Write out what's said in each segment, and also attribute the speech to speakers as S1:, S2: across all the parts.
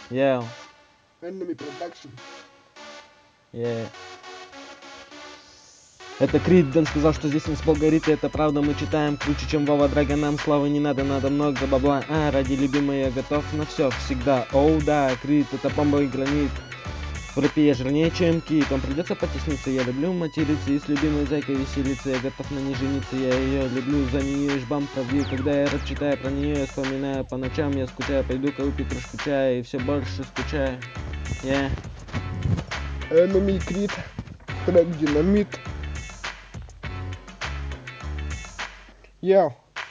S1: Yeah,
S2: Enemy Production.
S1: yeah. Это Крид, Дэн сказал, что здесь инспол горит, и это правда, мы читаем круче, чем Вова Драга, нам славы не надо, надо много бабла, ради любимой я готов на все, всегда, оу да, Крид, это бомба и гранит, в рэпе я жирнее, чем Кит, вам придется потесниться, я люблю материться и с любимой зайкой веселиться, я готов на ней жениться, я ее люблю, за нее и жбам пробью, когда я рэп читаю про нее, я вспоминаю по ночам, я скучаю, пойду-ка выпью кружку чая, и все больше скучаю, yeah.
S2: Enemy Крид. Трек Динамит. Йоу.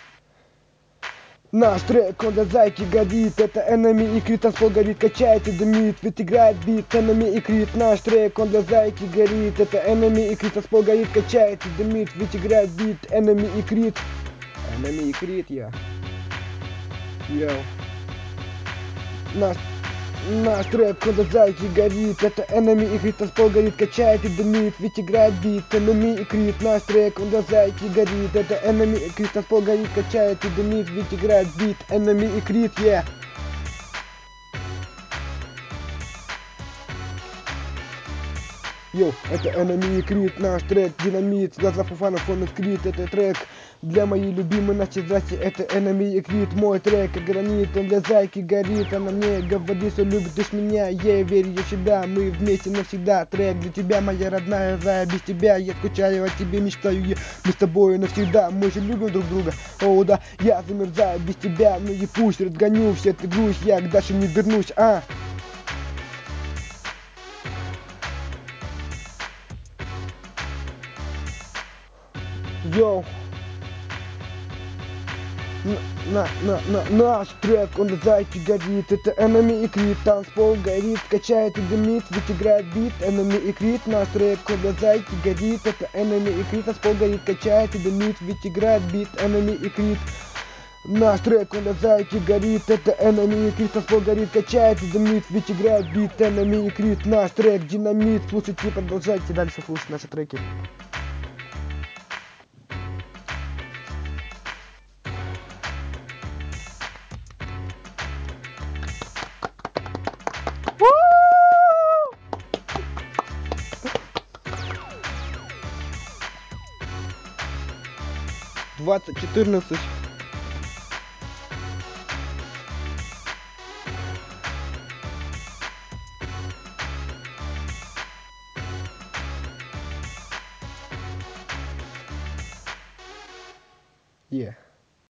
S2: Наш трек, он для зайки горит. Это Enemy и Крид, танцпол горит, качает и дымит. Ведь играет бит, Enemy и Крид. Наш трек, он для зайки горит. Это Enemy и Крид, танцпол горит, качает и дымит. Ведь играет бит, Enemy и Крид. Enemy и Крид, я. Йоу. Наш трек, он для зайки горит. Это Enemy и Крид, танцпол горит, качает и дымит. Ведь играет бит, Enemy и Крид. Наш трек, он для зайки горит. Это Enemy и Крид, танцпол горит, качает и дымит. Ведь играет бит, Enemy и Крид, yeah. Йоу, это Enemy и Крид, наш трек Динамит, глаза фуфанов, он открыт, это трек для моей любимой Насти, здрасте, это Enemy и Крид, мой трек гранит, он для зайки горит, она мне говорит, что любит лишь меня, я верю в себя, мы вместе навсегда, трек для тебя, моя родная зая, без тебя я скучаю, о тебе мечтаю я, мы с тобой навсегда, мы же любим друг друга, о да, я замерзаю без тебя, ну и пусть разгоню все ты грусть, я к Даше не вернусь, Йоу. Наш трек, он для зайки горит. Это Enemy и Крид, танцпол горит, качает и дымит, ведь играет бит. Enemy и Крид, наш трек, он для зайки горит. Это Enemy и Крид, танцпол горит, качает и дымит, ведь играет бит. Enemy и Крид. Наш трек, он для зайки горит. Это Enemy и Крид, танцпол горит, качает и дымит, ведь играет бит. Enemy и Крид, наш трек, динамит. Слушайте, продолжайте дальше слушать наши треки. Вау! 2014